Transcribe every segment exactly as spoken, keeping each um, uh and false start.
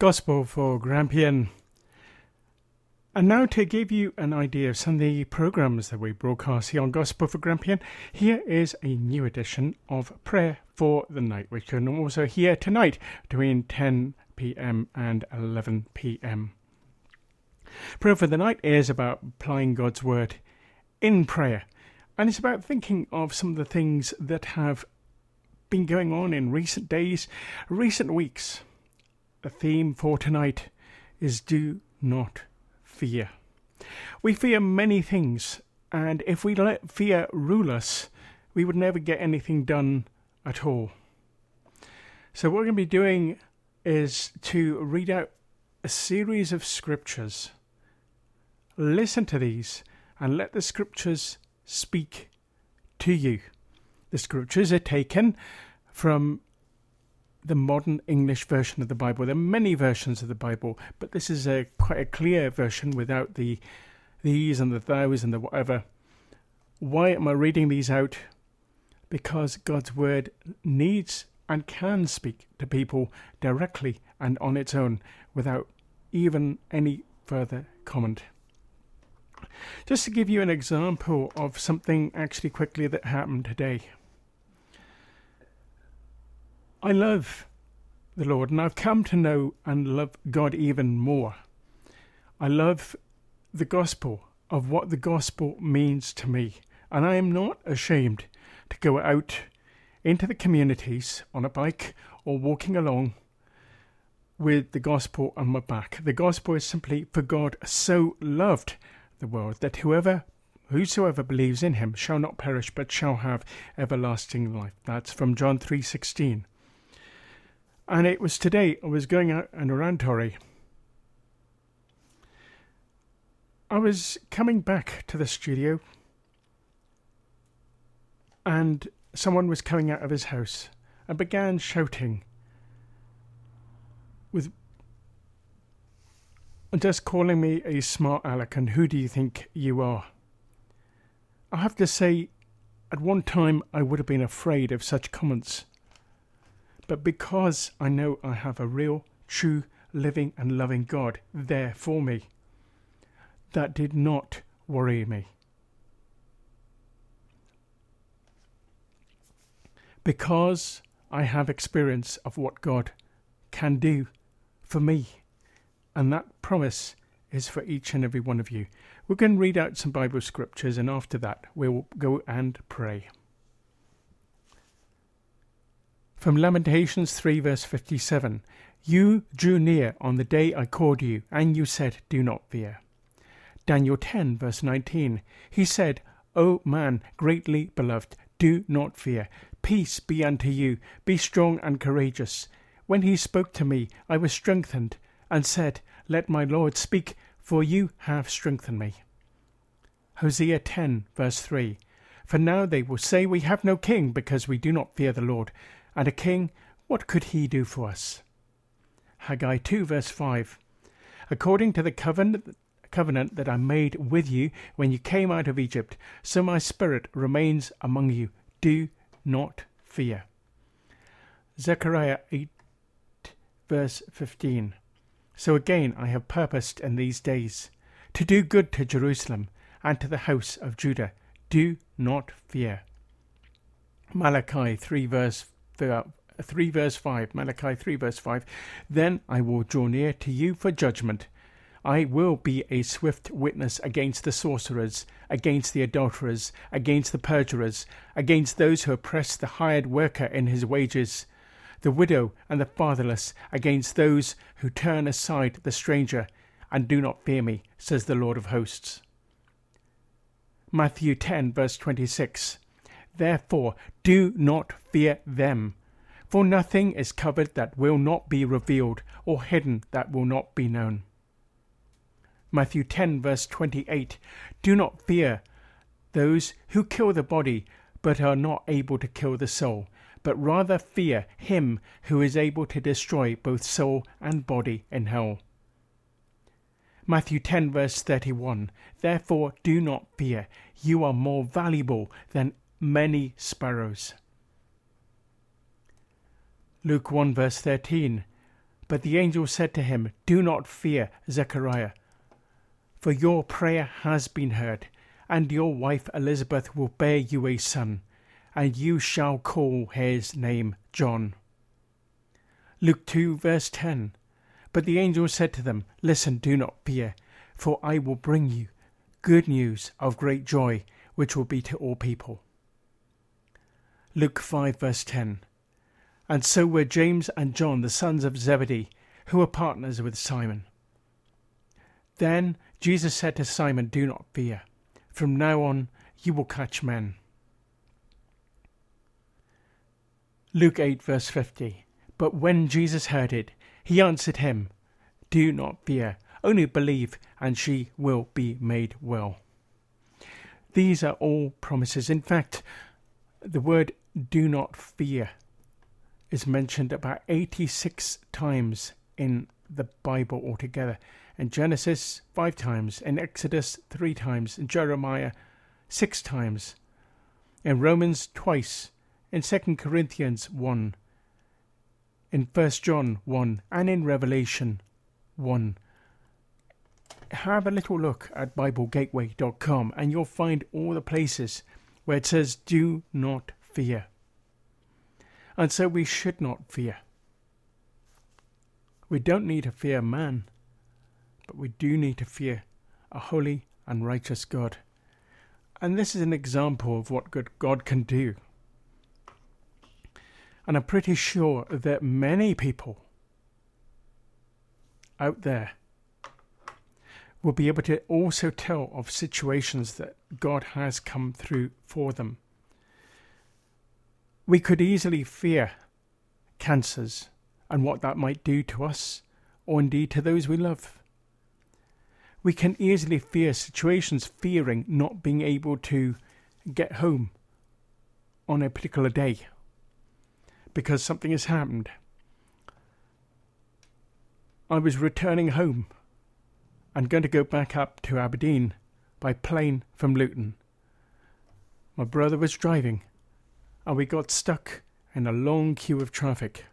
Gospel for Grampian. And now to give you an idea of some of the programs that we broadcast here on Gospel for Grampian, here is a new edition of Prayer for the Night, which you can also hear tonight between ten p.m. and eleven p.m. Prayer for the Night is about applying God's Word in prayer, and it's about thinking of some of the things that have been going on in recent days, recent weeks. The theme for tonight is Do Not Fear. We fear many things, and if we let fear rule us, we would never get anything done at all. So what we're going to be doing is to read out a series of scriptures. Listen to these and let the scriptures speak to you. The scriptures are taken from the modern English version of the Bible. There are many versions of the Bible, but this is a quite a clear version without the these and the thous and the whatever. Why am I reading these out? Because God's Word needs and can speak to people directly and on its own without even any further comment. Just to give you an example of something actually quickly that happened today. I love the Lord, and I've come to know and love God even more. I love the gospel of what the gospel means to me, and I am not ashamed to go out into the communities on a bike or walking along with the gospel on my back. The gospel is simply, for God so loved the world that whoever whosoever believes in him shall not perish but shall have everlasting life. That's from John three sixteen. And it was today I was going out in Orantori. I was coming back to the studio and someone was coming out of his house and began shouting with just calling me a smart aleck and who do you think you are? I have to say, at one time I would have been afraid of such comments. But because I know I have a real, true, living and loving God there for me, that did not worry me. Because I have experience of what God can do for me. And that promise is for each and every one of you. We're going to read out some Bible scriptures, and after that we'll go and pray. From Lamentations three verse fifty-seven, You drew near on the day I called you, and you said, Do not fear. Daniel ten verse nineteen, He said, O man, greatly beloved, do not fear. Peace be unto you, be strong and courageous. When he spoke to me, I was strengthened, and said, Let my Lord speak, for you have strengthened me. Hosea ten verse three, For now they will say, We have no king, because we do not fear the Lord. And a king, what could he do for us? Haggai two verse five, According to the covenant, covenant that I made with you when you came out of Egypt, so my spirit remains among you. Do not fear. Zechariah eight verse fifteen, So again I have purposed in these days to do good to Jerusalem and to the house of Judah. Do not fear. Malachi three verse three verse five, Malachi three verse five, Then I will draw near to you for judgment. I will be a swift witness against the sorcerers, against the adulterers, against the perjurers, against those who oppress the hired worker in his wages, the widow and the fatherless, against those who turn aside the stranger and do not fear me, says the Lord of hosts. Matthew ten verse twenty-six, Therefore do not fear them, for nothing is covered that will not be revealed, or hidden that will not be known. Matthew ten verse twenty-eight, Do not fear those who kill the body, but are not able to kill the soul, but rather fear him who is able to destroy both soul and body in hell. Matthew ten verse thirty-one, Therefore do not fear, you are more valuable than many sparrows. Luke one verse thirteen, But the angel said to him, "Do not fear, Zechariah, for your prayer has been heard, and your wife Elizabeth will bear you a son, and you shall call his name John." Luke two verse ten. But the angel said to them, "Listen, do not fear, for I will bring you good news of great joy, which will be to all people." Luke five verse ten. And so were James and John, the sons of Zebedee, who were partners with Simon. Then Jesus said to Simon, "Do not fear. From now on you will catch men." Luke eight verse fifty. But when Jesus heard it, he answered him, "Do not fear, only believe, and she will be made well." These are all promises. In fact, the word "do not fear" is mentioned about eighty-six times in the Bible altogether. In Genesis, five times. In Exodus, three times. In Jeremiah, six times. In Romans, twice. In Second Corinthians, one. In First John, one. And in Revelation, one. Have a little look at Bible Gateway dot com and you'll find all the places where it says, "Do not fear." And so we should not fear. We don't need to fear man, but we do need to fear a holy and righteous God. And this is an example of what good God can do. And I'm pretty sure that many people out there will be able to also tell of situations that God has come through for them. We could easily fear cancers and what that might do to us, or indeed to those we love. We can easily fear situations, fearing not being able to get home on a particular day because something has happened. I was returning home and going to go back up to Aberdeen by plane from Luton. My brother was driving and we got stuck in a long queue of traffic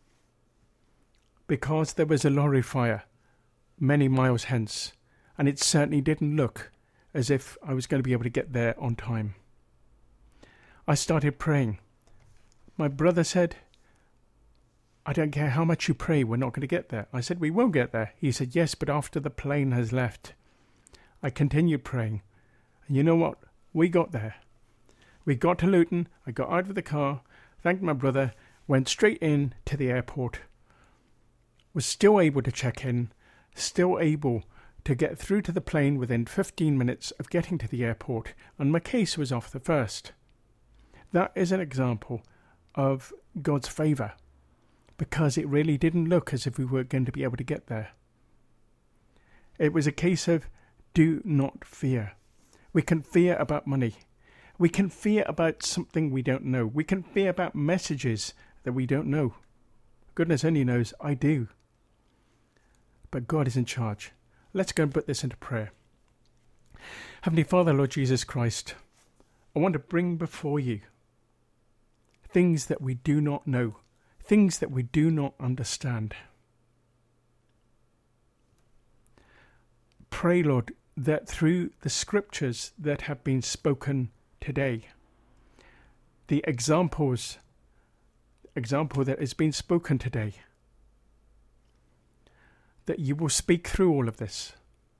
because there was a lorry fire many miles hence, and it certainly didn't look as if I was going to be able to get there on time. I started praying. My brother said, "I don't care how much you pray, we're not going to get there." I said, "We will get there." He said, "Yes, but after the plane has left." I continued praying. And you know what? We got there. We got to Luton. I got out of the car, thanked my brother, went straight in to the airport. Was still able to check in, still able to get through to the plane within fifteen minutes of getting to the airport, and my case was off the first. That is an example of God's favour, because it really didn't look as if we were going to be able to get there. It was a case of do not fear. We can fear about money. We can fear about something we don't know. We can fear about messages that we don't know. Goodness only knows I do. But God is in charge. Let's go and put this into prayer. Heavenly Father, Lord Jesus Christ, I want to bring before you things that we do not know, things that we do not understand. Pray, Lord, that through the scriptures that have been spoken today, the examples, example that has been spoken today, that you will speak through all of this,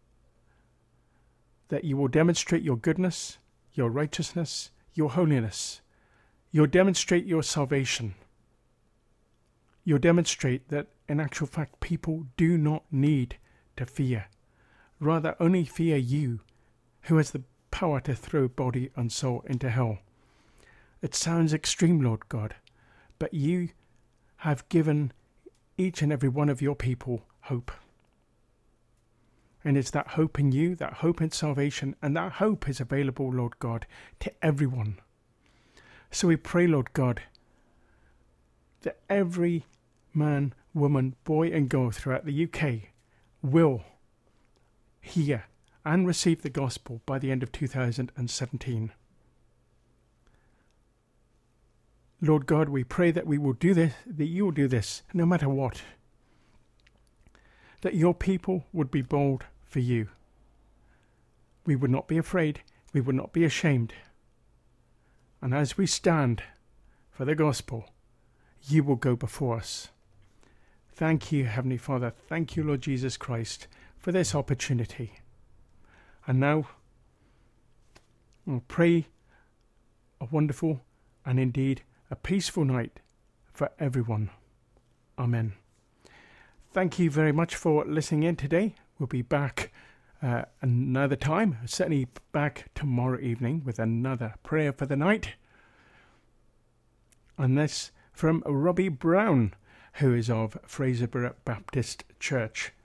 that you will demonstrate your goodness, your righteousness, your holiness. You'll demonstrate your salvation. You'll demonstrate that in actual fact people do not need to fear. Rather only fear you, who has the power to throw body and soul into hell. It sounds extreme, Lord God, but you have given each and every one of your people hope. And it's that hope in you, that hope in salvation, and that hope is available, Lord God, to everyone. So we pray, Lord God, that every man, woman, boy and girl throughout the U K will hear and receive the gospel by the end of two thousand seventeen. Lord God, we pray that we will do this, that you will do this, no matter what. that your people would be bold for you. We would not be afraid. We would not be ashamed. And as we stand for the gospel, you will go before us. Thank you, Heavenly Father. Thank you, Lord Jesus Christ, for this opportunity. And now, I'll pray a wonderful and indeed a peaceful night for everyone. Amen. Thank you very much for listening in today. We'll be back uh, another time, certainly back tomorrow evening with another prayer for the night. And this from Robbie Brown, who is of Fraserburgh Baptist Church